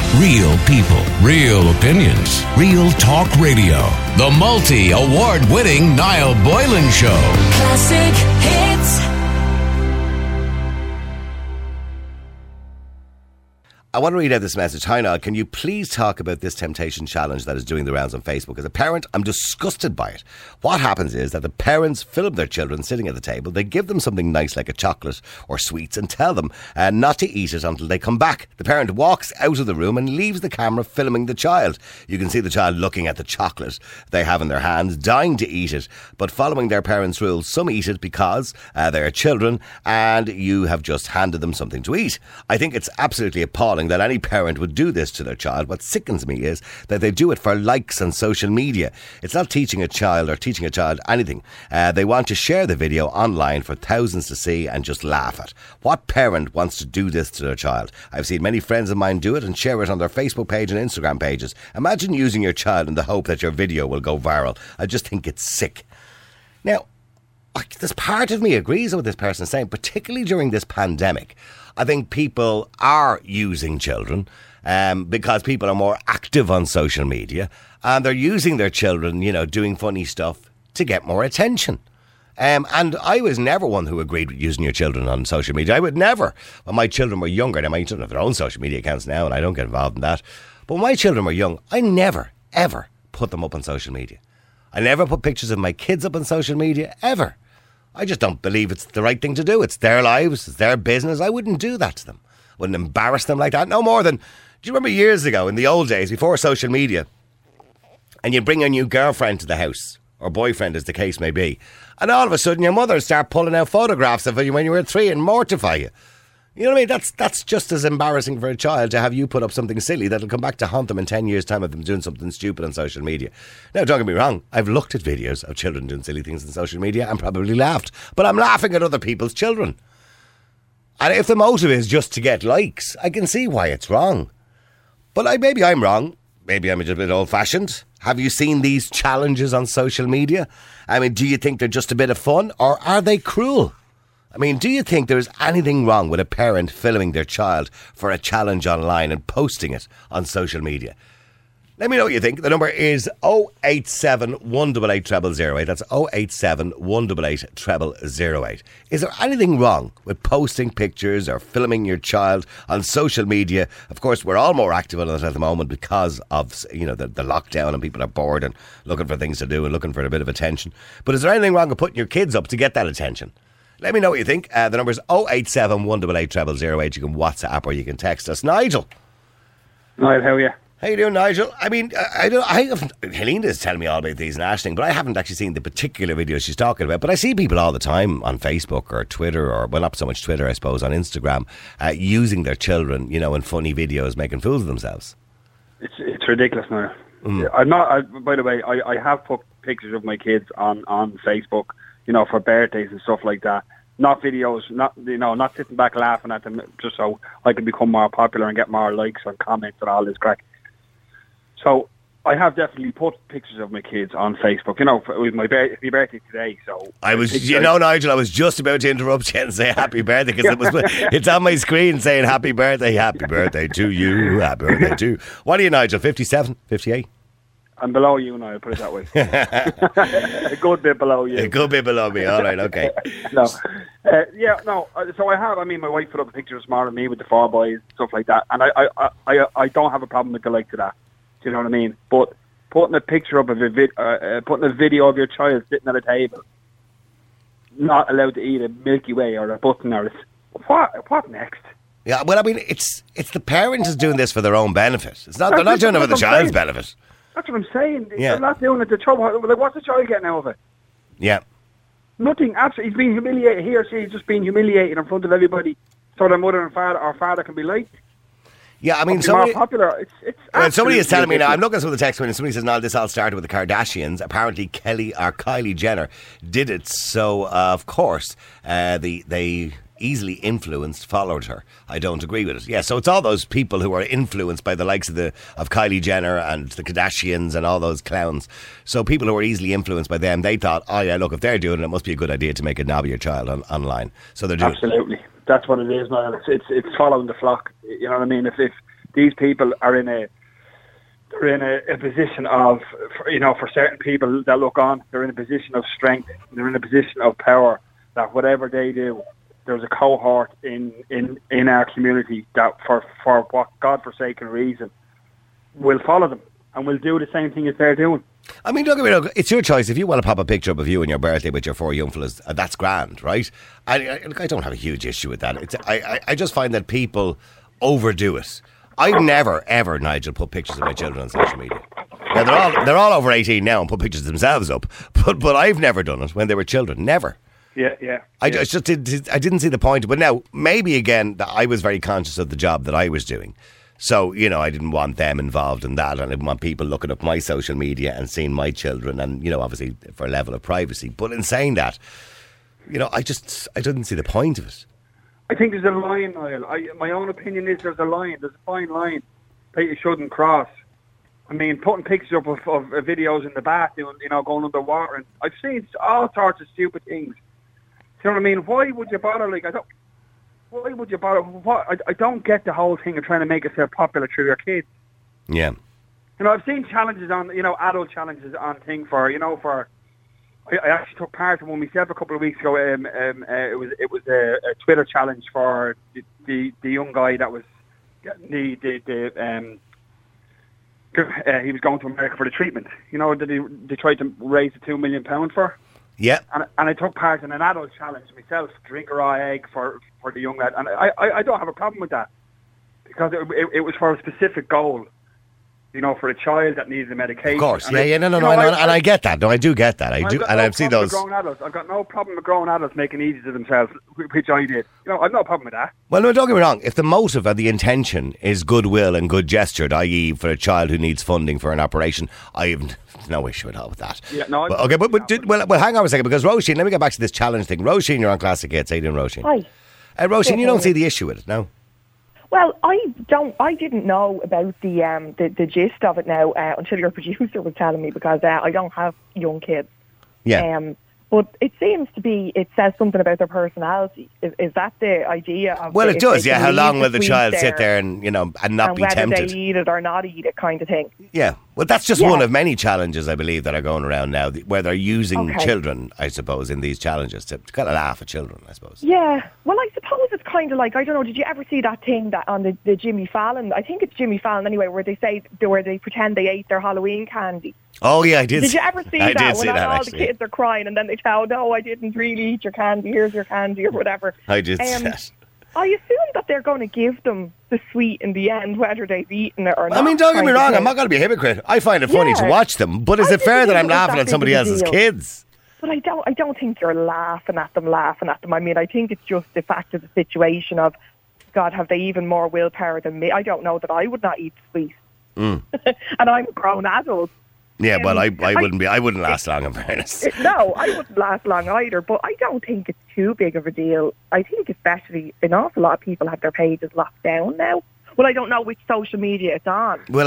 Real people, real opinions, Real Talk Radio. The multi-award-winning Niall Boylan Show. Classic hits. I want to read out this message. Hi, Niall. Can you please talk about this temptation challenge that is doing the rounds on Facebook? As a parent, I'm disgusted by it. What happens is that the parents film their children sitting at the table. They give them something nice like a chocolate or sweets and tell them not to eat it until they come back. The parent walks out of the room and leaves the camera filming the child. You can see the child looking at the chocolate they have in their hands, dying to eat it. But following their parents' rules, some eat it because they're children and you have just handed them something to eat. I think it's absolutely appalling that any parent would do this to their child. What sickens me is that they do it for likes on social media. It's not teaching a child anything. They want to share the video online for thousands to see and just laugh at. What parent wants to do this to their child? I've seen many friends of mine do it and share it on their Facebook page and Instagram pages. Imagine using your child in the hope that your video will go viral. I just think it's sick. Now, this part of me agrees with what this person is saying, particularly during this pandemic. I think people are using children because people are more active on social media and they're using their children, doing funny stuff to get more attention. And I was never one who agreed with using your children on social media. I would never. When my children were younger, my children have their own social media accounts now and I don't get involved in that. But when my children were young, I never, ever put them up on social media. I never put pictures of my kids up on social media, ever. I just don't believe it's the right thing to do. It's their lives, it's their business. I wouldn't do that to them. I wouldn't embarrass them like that. No more than, do you remember years ago, in the old days, before social media, and you bring a new girlfriend to the house, or boyfriend as the case may be, and all of a sudden your mother would start pulling out photographs of you when you were 3 and mortify you. You know what I mean? That's just as embarrassing for a child to have you put up something silly that'll come back to haunt them in 10 years' time of them doing something stupid on social media. Now, don't get me wrong. I've looked at videos of children doing silly things on social media and probably laughed. But I'm laughing at other people's children. And if the motive is just to get likes, I can see why it's wrong. But maybe I'm wrong. Maybe I'm a bit old-fashioned. Have you seen these challenges on social media? I mean, do you think they're just a bit of fun or are they cruel? I mean, do you think there's anything wrong with a parent filming their child for a challenge online and posting it on social media? Let me know what you think. The number is 087 188 0008. That's 087 188 0008. Is there anything wrong with posting pictures or filming your child on social media? Of course, we're all more active on it at the moment because of, the lockdown and people are bored and looking for things to do and looking for a bit of attention. But is there anything wrong with putting your kids up to get that attention? Let me know what you think. The number is 087 188 0008. You can WhatsApp or you can text us. Nigel. Niall, how are you? How you doing, Nigel? I mean, Helene is telling me all about these and ashling, but I haven't actually seen the particular video she's talking about. But I see people all the time on Facebook or Twitter, or, well, not so much Twitter, I suppose, on Instagram, using their children, in funny videos, making fools of themselves. It's ridiculous now. I'm not. By the way, I have put pictures of my kids on Facebook, for birthdays and stuff like that. Not videos, not sitting back laughing at them just so I can become more popular and get more likes and comments and all this crack. So I have definitely put pictures of my kids on Facebook. It was my birthday today, so Nigel, I was just about to interrupt you and say happy birthday because it's on my screen saying happy birthday to you, happy birthday to you. What are you, Nigel? 57, 58? I'm below you now, I'll put it that way. A good bit below you. A good bit below me, all right, okay. So I have, my wife put up a picture this morning of me with the 4 boys, stuff like that, and I don't have a problem with the like to that. Do you know what I mean? But putting a picture up of putting a video of your child sitting at a table, not allowed to eat a Milky Way or a button or what next? Yeah, well, it's the parent who's doing this for their own benefit. They're not doing it for the child's benefit. That's what I'm saying. Yeah. They're not doing it to trouble. Like, what's the child getting out of it? Yeah. Nothing. Absolutely. He's being humiliated. He or she is just being humiliated in front of everybody so their mother and father can be liked. Yeah, somebody, more popular. Somebody is telling me now, I'm looking at some of the text when somebody says, no, this all started with the Kardashians. Apparently Kylie Jenner did it, so of course they easily influenced followed her. I don't agree with it. Yeah, so it's all those people who are influenced by the likes of Kylie Jenner and the Kardashians and all those clowns. So people who are easily influenced by them, they thought, oh yeah, look, if they're doing it, it must be a good idea to make a knob of your child online. So they're doing absolutely. That's what it is, man. It's following the flock. You know what I mean? If these people are in a position of, for certain people that look on, they're in a position of strength, they're in a position of power, that whatever they do, there's a cohort in our community that for what godforsaken reason will follow them and will do the same thing as they're doing. I mean, don't get me wrong, it's your choice. If you want to pop a picture up of you on your birthday with your 4 young fellas, that's grand, right? I don't have a huge issue with that. I just find that people overdo it. I've never, ever, Nigel, put pictures of my children on social media. Now, they're all over 18 now and put pictures of themselves up, but I've never done it when they were children, never. Yeah. I didn't see the point. But now, maybe again, I was very conscious of the job that I was doing. So, I didn't want them involved in that. And I didn't want people looking up my social media and seeing my children and, obviously for a level of privacy. But in saying that, I didn't see the point of it. I think there's a line, Niall. My own opinion is there's a line. There's a fine line that you shouldn't cross. I mean, putting pictures up of videos in the bath, going underwater. And I've seen all sorts of stupid things. You know what I mean? Why would you bother? Why would you bother? I don't get the whole thing of trying to make yourself popular through your kids. Yeah. I've seen challenges on, adult challenges on thing for. I actually took part in one myself a couple of weeks ago. It was a Twitter challenge for the young guy that was he was going to America for the treatment. That they tried to raise the £2 million for. Yeah. And I took part in an adult challenge myself, drink a raw egg for the young lad. And I don't have a problem with that because it was for a specific goal. For a child that needs the medication. Of course, and I get that. No, I do get that. I've seen those. Grown adults. I've got no problem with grown adults making it easy to themselves, which I did. I've no problem with that. Well, no, don't get me wrong. If the motive and the intention is goodwill and good gestured, i.e., for a child who needs funding for an operation, I have no issue at all with that. Yeah, no. Well, hang on a second, because Roisin, let me get back to this challenge thing. Roisin, you're on Classic Hits. How you doing, Roisin? Hi. Roisin, you don't see the issue with it, no? Well, I didn't know about the gist of it now until your producer was telling me, because I don't have young kids. Yeah. But it seems to be, it says something about their personality. Is that the idea of? Well, it does, yeah. How long will the child sit there and not be tempted? Whether they eat it or not eat it, kind of thing. Yeah. Well, that's just one of many challenges, I believe, that are going around now, where they're using children, I suppose, in these challenges to kind of laugh at children, I suppose. Yeah. Well, I suppose it's kind of like, I don't know, did you ever see that thing that on the Jimmy Fallon? I think it's Jimmy Fallon anyway, where they pretend they ate their Halloween candy. Oh, yeah, I did. Did you ever see that? I did see that, all actually. the kids are crying and then they tell, no, I didn't really eat your candy, here's your candy or whatever. I did see that. I assume that they're going to give them the sweet in the end, whether they've eaten it or not. I mean, don't get me wrong, I'm not going to be a hypocrite. I find it funny to watch them, but is it fair that I'm laughing at somebody else's kids? But I don't think you're laughing at them. I mean, I think it's just the fact of the situation of, God, have they even more willpower than me? I don't know that I would not eat sweet. And I'm a grown adult. Yeah, well, I wouldn't last long, in fairness. No, I wouldn't last long either, but I don't think it's too big of a deal. I think especially an awful lot of people have their pages locked down now. Well, I don't know which social media it's on. Well,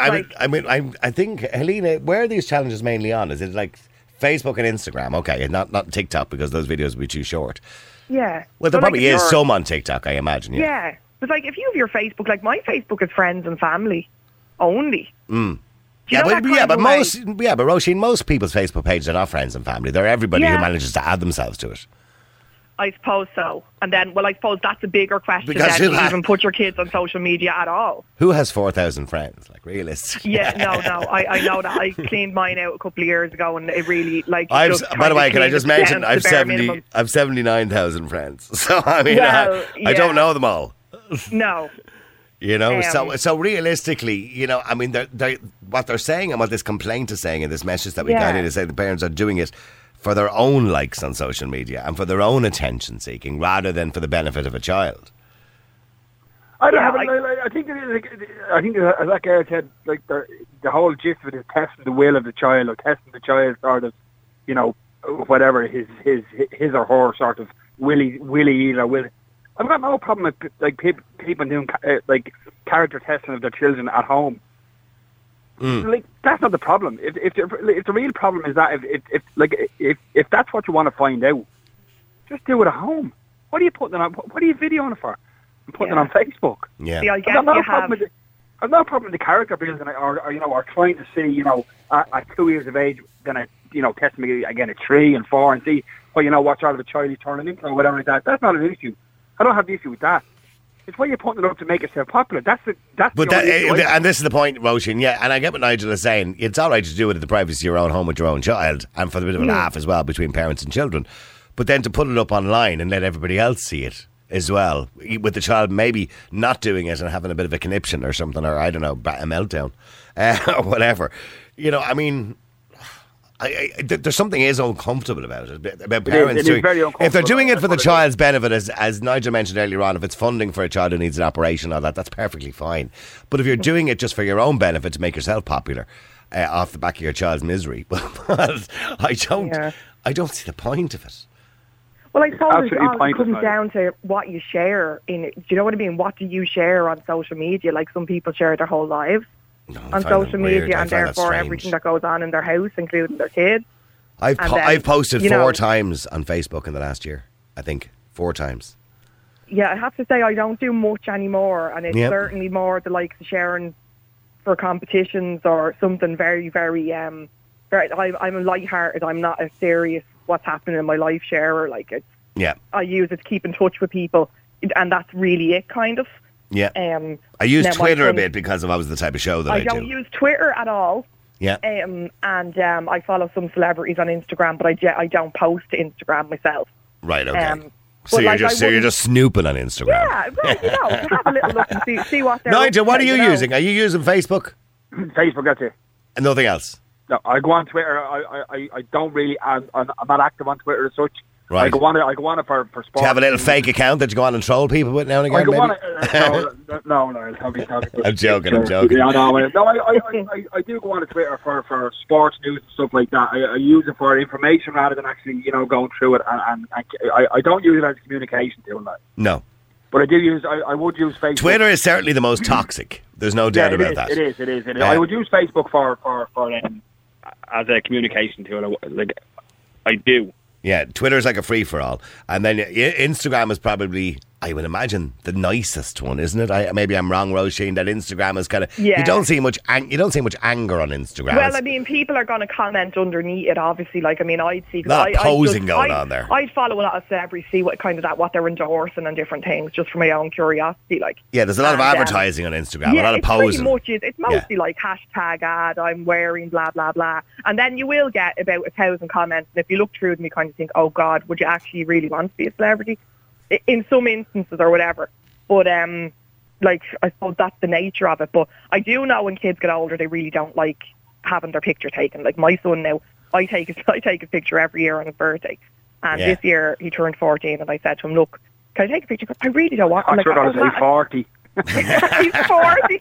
I think, Helena, where are these challenges mainly on? Is it like Facebook and Instagram? Okay, and not TikTok, because those videos would be too short. Yeah. Well, there probably is some on TikTok, I imagine. Yeah. But like, if you have your Facebook, like my Facebook is friends and family only. But Roisin, most people's Facebook pages are not friends and family. They're everybody who manages to add themselves to it. I suppose so. And then, I suppose that's a bigger question than to even put your kids on social media at all. Who has 4,000 friends? Like, realistically. Yeah, no. I know that. I cleaned mine out a couple of years ago, and it really, by the way, can I just mention, I've 79,000 friends. So, I mean, I don't know them all. No. So realistically, I mean, what they're saying and what this complaint is saying and this message that we got in is saying the parents are doing it for their own likes on social media and for their own attention seeking rather than for the benefit of a child. I think like Gareth said, like the whole gist of it is testing the will of the child, or testing the child sort of, whatever his or her sort of willy either will. I've got no problem with like people doing like character testing of their children at home. Like, that's not the problem. If the real problem is that if that's what you want to find out, just do it at home. What are you putting it on? What are you videoing it for? And putting it on Facebook. Yeah. See, I guess you have. I've no problem with the character building or trying to see, at 2 years of age, then test me again at 3 and 4 and see, what sort of a child he's turning into or whatever like that. That's not an issue. I don't have the issue with that. It's why you're putting it up to make yourself popular. And this is the point, Roisin. Yeah, and I get what Nigel is saying. It's all right to do it in the privacy of your own home with your own child, and for the bit of a laugh as well between parents and children. But then to put it up online and let everybody else see it as well, with the child maybe not doing it and having a bit of a conniption or something, or I don't know, a meltdown or whatever. There's something is uncomfortable about it. About parents doing, very uncomfortable. If they're doing it for the child's benefit, as Nigel mentioned earlier on, if it's funding for a child who needs an operation or that's perfectly fine. But if you're doing it just for your own benefit to make yourself popular, off the back of your child's misery, I don't see the point of it. Well, I suppose it all comes down to what you share in it. Do you know what I mean? What do you share on social media? Like some people share their whole lives on social media, and therefore everything that goes on in their house, including their kids. I've posted 4 times on Facebook in the last year. I think 4 times. Yeah, I have to say I don't do much anymore, and it's certainly more the likes of sharing for competitions or something very, very. I'm lighthearted. I'm not a serious what's happening in my life sharer. I use it to keep in touch with people, and that's really it, kind of. Yeah. I use Twitter a bit because I was the type of show that I do. I don't use Twitter at all. Yeah. I follow some celebrities on Instagram, but I don't post to Instagram myself. Right. Okay. So you're just snooping on Instagram. Yeah. Well, have a little look and see what they're. Nigel, what are you using? Are you using Facebook? Facebook, that's it. And nothing else. No, I go on Twitter. I don't really. I'm not active on Twitter as such. Right. I go on it for sport. Do you have a little fake account that you go on and troll people with now and again? No. I'm joking. Yeah, I do go on to Twitter for sports news and stuff like that. I use it for information rather than actually, going through it. And I don't use it as a communication tool. No. But I would use Facebook. Twitter is certainly the most toxic. There's no doubt about that. It is. I would use Facebook for as a communication tool. I do. Yeah, Twitter's like a free-for-all. And then Instagram is probably, I would imagine, the nicest one, isn't it? Maybe I'm wrong, Roisin, that Instagram is kind of... Yeah. You don't see much anger on Instagram. Well, people are going to comment underneath it, obviously. I'd see... A lot of posing going on there. I'd follow a lot of celebrities, see what they're endorsing and different things, just for my own curiosity. Yeah, there's a lot of advertising on Instagram, a lot of posing. It's mostly hashtag ad, I'm wearing blah, blah, blah. And then you will get about 1,000 comments, and if you look through them, you kind of think, oh, God, would you actually really want to be a celebrity? In some instances or whatever. But, I suppose that's the nature of it. But I do know when kids get older, they really don't like having their picture taken. Like my son now, I take a picture every year on his birthday. And this year he turned 14 and I said to him, look, can I take a picture? I really don't want... I thought I was 40. He's 40.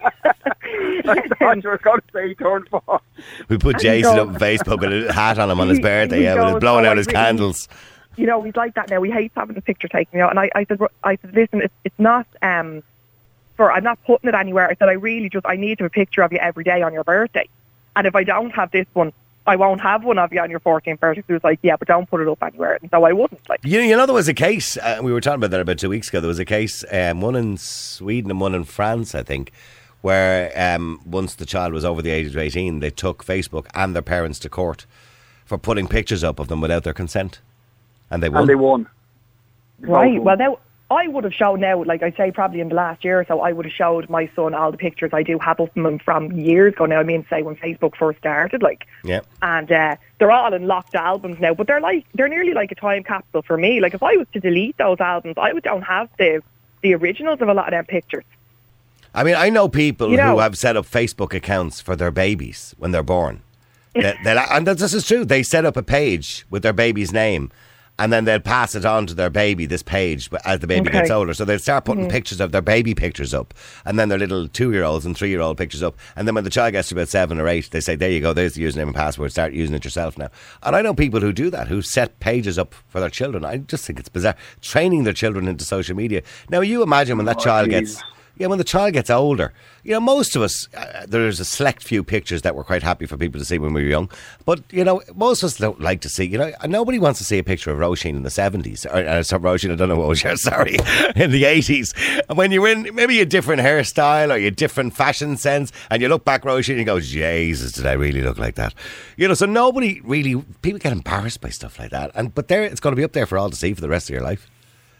I thought you were going to say he turned 40. We put Jason up on Facebook with a hat on him on his birthday, with blowing out his candles. He's like that now. He hates having the picture taken. And I said, listen, it's not I'm not putting it anywhere. I said, I need to have a picture of you every day on your birthday. And if I don't have this one, I won't have one of you on your 14th birthday. So he was like, yeah, but don't put it up anywhere. And so I wouldn't. There was a case, we were talking about that about 2 weeks ago. There was a case, one in Sweden and one in France, I think, where once the child was over the age of 18, they took Facebook and their parents to court for putting pictures up of them without their consent. And they won. Right. Well, now, I would have shown now, I'd say probably in the last year or so, I would have showed my son all the pictures I do have of him from years ago now. I mean, say when Facebook first started, Yeah. And they're all in locked albums now, but they're nearly like a time capsule for me. If I was to delete those albums, I don't have the originals of a lot of them pictures. I mean, I know people who have set up Facebook accounts for their babies when they're born. And this is true. They set up a page with their baby's name, and then they'll pass it on to their baby, this page, as the baby gets older. So they'll start putting pictures of their baby pictures up, and then their little 2-year-olds and 3-year-old pictures up. And then when the child gets to about 7 or 8, they say, there you go, there's the username and password, start using it yourself now. And I know people who do that, who set pages up for their children. I just think it's bizarre, training their children into social media. Now, you imagine when that child gets... Yeah, when the child gets older, most of us, there's a select few pictures that we're quite happy for people to see when we were young. But, most of us don't like to see, nobody wants to see a picture of Roisin in the 70s. Roisin, I don't know what was yours, sorry, in the 80s. And when you're in maybe a different hairstyle or a different fashion sense, and you look back, Roisin, and you go, Jesus, did I really look like that? So nobody really, people get embarrassed by stuff like that. But it's going to be up there for all to see for the rest of your life.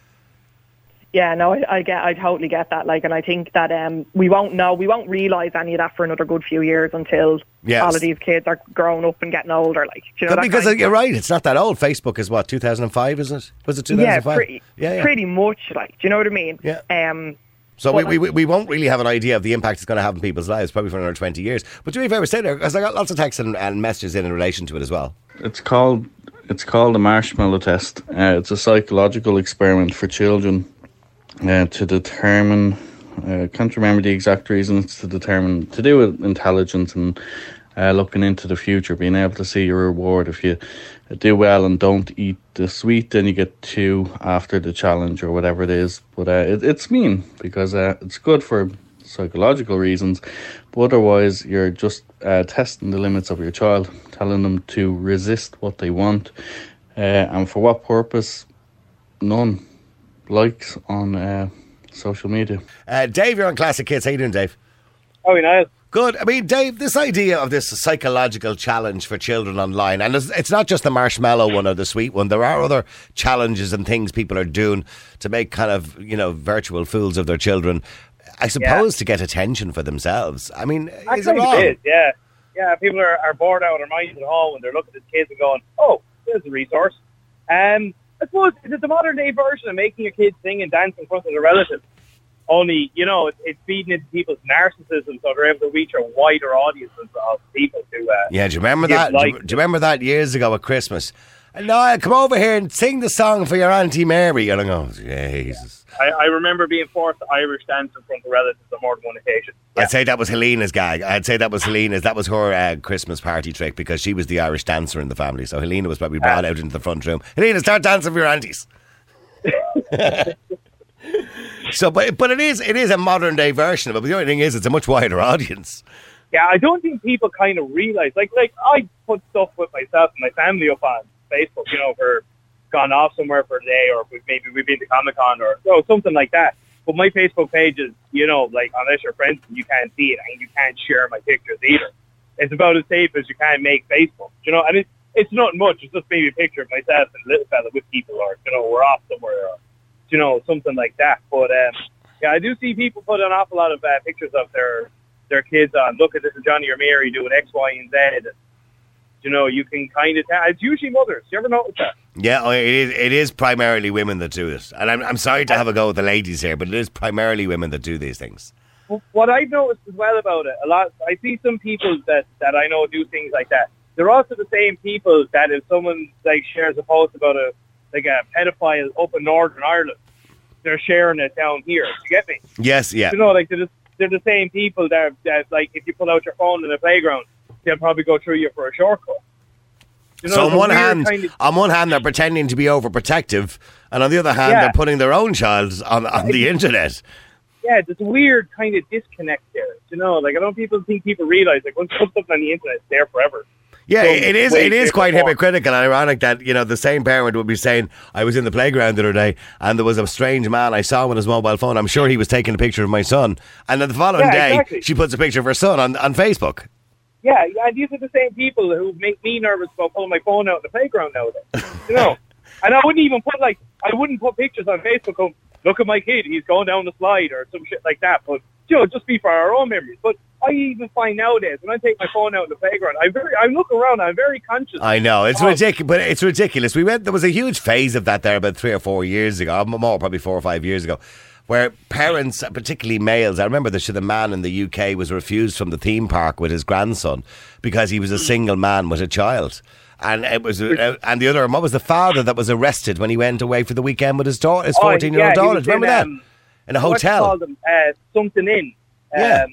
Yeah, no, I totally get that. And I think that we won't realise any of that for another good few years until all of these kids are growing up and getting older. Because you're right, it's not that old. Facebook is what, 2005, isn't it? Was it 2005? Yeah, pretty much. Do you know what I mean? Yeah. So we won't really have an idea of the impact it's going to have in people's lives, probably for another 20 years. But do me a favour, stay there, because I got lots of texts and messages in relation to it as well. It's called the marshmallow test. It's a psychological experiment for children. To determine, can't remember the exact reason. It's to do with intelligence and looking into the future, being able to see your reward. If you do well and don't eat the sweet, then you get 2 after the challenge or whatever it is. But it's mean because it's good for psychological reasons, but otherwise you're just testing the limits of your child, telling them to resist what they want, and for what purpose? None. Likes on social media. Dave, you're on Classic Kids. How you doing, Dave? Oh, nice. Good. I mean, Dave, this idea of this psychological challenge for children online, and it's not just the marshmallow one or the sweet one. There are other challenges and things people are doing to make kind of, virtual fools of their children, I suppose, to get attention for themselves. I mean, is it wrong? Yeah, people are bored out of their minds at home when they're looking at kids and going, oh, there's a resource. I suppose it's a modern day version of making your kids sing and dance in front of their relatives. Only, it's feeding into people's narcissism, so they're able to reach a wider audience of people to. Do you remember that? Do you remember that years ago at Christmas? No, come over here and sing the song for your Auntie Mary. And I go, Jesus. I remember being forced to Irish dance in front of relatives on more than one occasion. Yeah. I'd say that was Helena's gag. I'd say that was Helena's. That was her Christmas party trick because she was the Irish dancer in the family. So Helena was probably brought out into the front room. Helena, start dancing for your aunties. So, but it is a modern day version of it. But the only thing is, it's a much wider audience. Yeah, I don't think people kind of realise. Like I put stuff with myself and my family up on Facebook, for gone off somewhere for a day, or maybe we've been to Comic-Con or something like that. But my Facebook page is, unless you're friends, you can't see it and you can't share my pictures either. It's about as safe as you can make Facebook, and it's not much. It's just maybe a picture of myself and a little fella with people, or, we're off somewhere, or, something like that. But, I do see people put an awful lot of pictures of their kids on, look at this is Johnny or Mary doing X, Y, and Z. And, you can kind of tell. It's usually mothers. You ever notice that? Yeah, it is primarily women that do it. And I'm sorry to have a go with the ladies here, but it is primarily women that do these things. What I've noticed as well about it, I see some people that I know do things like that. They're also the same people that if someone shares a post about a pedophile up in Northern Ireland, they're sharing it down here. Do you get me? Yes, yeah. They're the same people that if you pull out your phone in the playground, they'll probably go through you for a shortcut. So on one hand, they're pretending to be overprotective, and on the other hand, they're putting their own child on the internet. Yeah, there's a weird kind of disconnect there. I don't think people realise once you put something on the internet, it's there forever. Yeah, it is quite hypocritical and ironic that, the same parent would be saying, I was in the playground the other day and there was a strange man I saw on his mobile phone. I'm sure he was taking a picture of my son. And then the following day, she puts a picture of her son on Facebook. Yeah, and these are the same people who make me nervous about pulling my phone out in the playground nowadays. And I wouldn't put pictures on Facebook of, look at my kid, he's going down the slide or some shit like that. But, just be for our own memories. But I even find nowadays, when I take my phone out in the playground, I look around, I'm very conscious. I know, it's ridiculous, but it's ridiculous. There was a huge phase of that there about 3 or 4 years ago, more, probably 4 or 5 years ago, where parents, particularly males, I remember the man in the UK was refused from the theme park with his grandson because he was a single man with a child. And it was, and the other, what was the father that was arrested when he went away for the weekend with his 14-year-old daughter? Remember that? In a hotel. What called them? Something Inn. Yeah.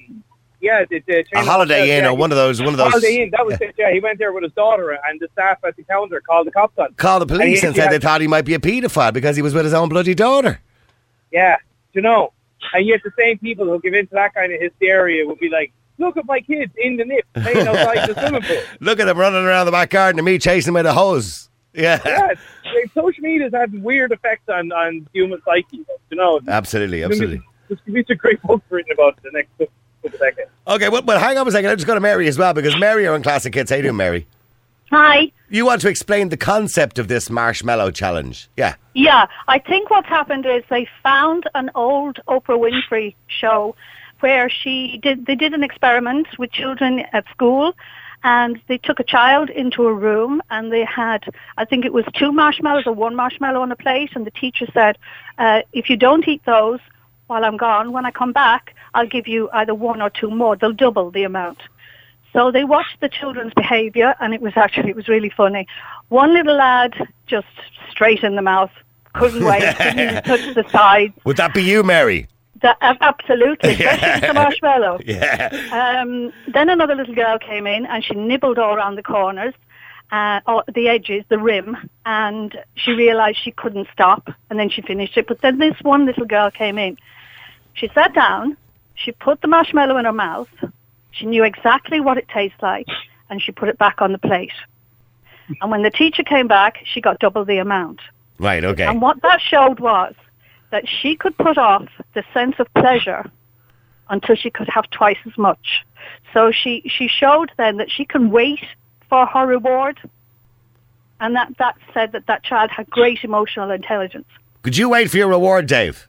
A Holiday Inn or one of those. Holiday Inn, that was it. Yeah, he went there with his daughter, and the staff at the counter called the cops on. Called the police and said they thought he might be a paedophile because he was with his own bloody daughter. Yeah, And yet the same people who give into that kind of hysteria would be like, look at my kids in the nip playing outside the swimming pool. Look at them running around the back garden and me chasing them with a hose. Yeah. Social media has had weird effects on human psyche. You know, Absolutely. There's a great book written about the next couple of decades. Okay, well, hang on a second. I'll just go to Mary as well, because Mary are in Classic Kids. How you doing, Mary? Hi. You want to explain the concept of this marshmallow challenge? Yeah. Yeah, I think what's happened is they found an old Oprah Winfrey show where they did an experiment with children at school, and they took a child into a room and they had, I think it was 2 marshmallows or 1 marshmallow on a plate, and the teacher said, if you don't eat those while I'm gone, when I come back, I'll give you either 1 or 2 more. They'll double the amount. So they watched the children's behaviour, and it was really funny. One little lad just straight in the mouth, couldn't wait, didn't even touch the sides. Would that be you, Mary? Absolutely, especially the marshmallow. Yeah. Then another little girl came in, and she nibbled all around the corners, or the edges, the rim, and she realised she couldn't stop, and then she finished it. But then this one little girl came in. She sat down, she put the marshmallow in her mouth, she knew exactly what it tastes like, and she put it back on the plate. And when the teacher came back, she got double the amount. Right, okay. And what that showed was that she could put off the sense of pleasure until she could have twice as much. So she showed then that she can wait for her reward, and that said that child had great emotional intelligence. Could you wait for your reward, Dave?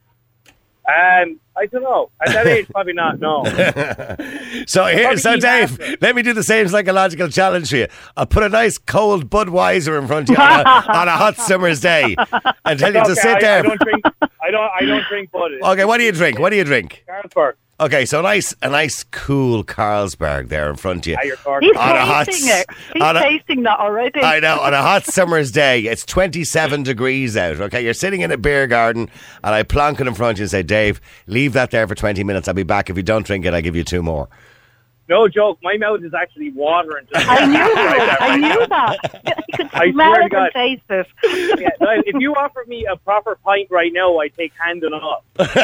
I don't know. At that age, probably not, no. So Dave, let me do the same psychological challenge for you. I'll put a nice cold Budweiser in front of you on a hot summer's day and tell you to sit there. I don't drink Bud. Okay, what do you drink? Carlsberg. Okay, so a nice cool Carlsberg there in front of you. He's tasting it. He's tasting that already. I know, on a hot summer's day. It's 27 degrees out, okay? You're sitting in a beer garden, and I plonk it in front of you and say, Dave, leave that there for 20 minutes. I'll be back. If you don't drink it, I'll give you 2 more. No joke, my mouth is actually watering. I knew that. You could smell it and taste it. Yeah, if you offered me a proper pint right now, I'd take hand and off.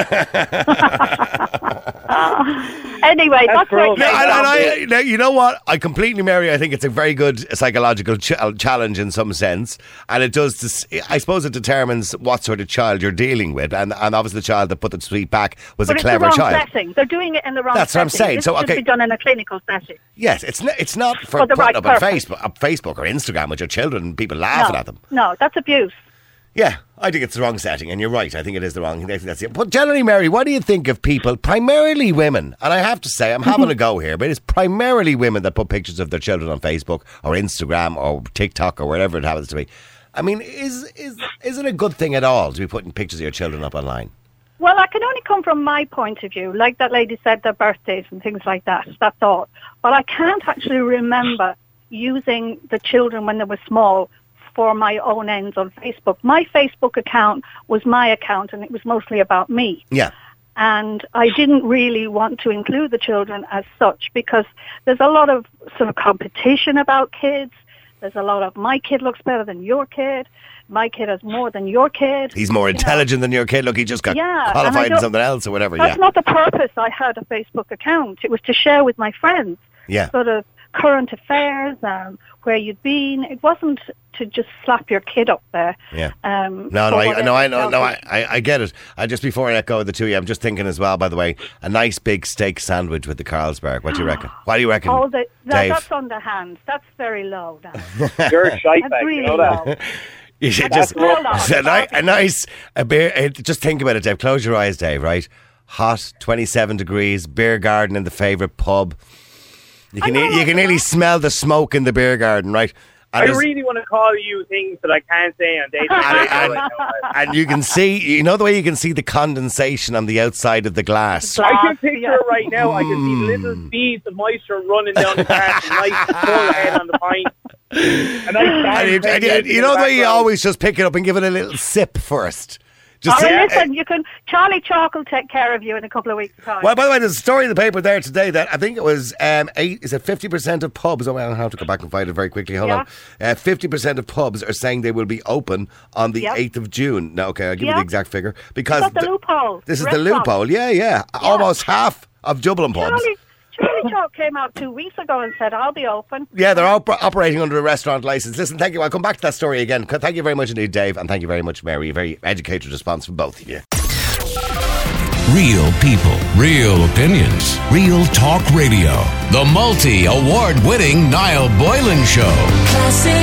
Anyway, that's right. Now, you know what? I completely, Mary, I think it's a very good psychological challenge in some sense. And it does, I suppose it determines what sort of child you're dealing with. And obviously the child that put the sweet back was a clever child. But it's the wrong setting. They're doing it in the wrong setting. That's what I'm saying. This should be done in a clinical setting. Yes, it's not for putting right up on Facebook or Instagram with your children and people laughing at them. No, that's abuse. Yeah, I think it's the wrong setting, and you're right. I think it is the wrong. I think that's it. But generally, Mary, what do you think of people, primarily women? And I have to say, I'm having a go here, but it's primarily women that put pictures of their children on Facebook or Instagram or TikTok or wherever it happens to be. I mean, is it a good thing at all to be putting pictures of your children up online? Well, I can only come from my point of view. Like that lady said, their birthdays and things like that. That's all. But I can't actually remember using the children when they were small for my own ends on Facebook. My Facebook account was my account, and it was mostly about me. Yeah. And I didn't really want to include the children as such because there's a lot of sort of competition about kids. There's a lot of, my kid looks better than your kid. My kid has more than your kid. He's more intelligent than your kid. Look, he just got qualified in something else or whatever. That's not the purpose I had a Facebook account. It was to share with my friends. Yeah. Sort of current affairs, where you'd been. It wasn't to just slap your kid up there. Yeah. I get it. Just before I let go of the two of you, I'm just thinking as well, by the way, a nice big steak sandwich with the Carlsberg. What do you reckon? What do you reckon, Dave? That's underhand. That's very low now. You're a shite bag, really you know that? low. You should just a nice beer. Just think about it, Dave. Close your eyes, Dave. Right, hot, 27 degrees, beer garden in the favourite pub. You can nearly smell the smoke in the beer garden, right? And I really want to call you things that I can't say on day-to-day. And you can see, you know the way you can see the condensation on the outside of the glass. I can picture it right now. I can see little beads of moisture running down the glass, and nice full head on the pint. And you know the way you always just pick it up and give it a little sip first. Listen, you can. Charlie Chalk will take care of you in a couple of weeks' time. Well, by the way, there's a story in the paper there today that I think it was 50% of pubs. Oh, I'll have to go back and find it very quickly. Hold on. 50% of pubs are saying they will be open on the 8th of June. No, okay, I'll give you the exact figure because the loophole. This is the loophole. Yeah. Almost half of Dublin pubs. Charlie Chalk came out 2 weeks ago and said, I'll be open. Yeah, they're operating under a restaurant licence. Listen, thank you. I'll come back to that story again. Thank you very much indeed, Dave, and thank you very much, Mary. A very educated response from both of you. Real people, real opinions, real talk radio. The multi-award-winning Niall Boylan Show. Classic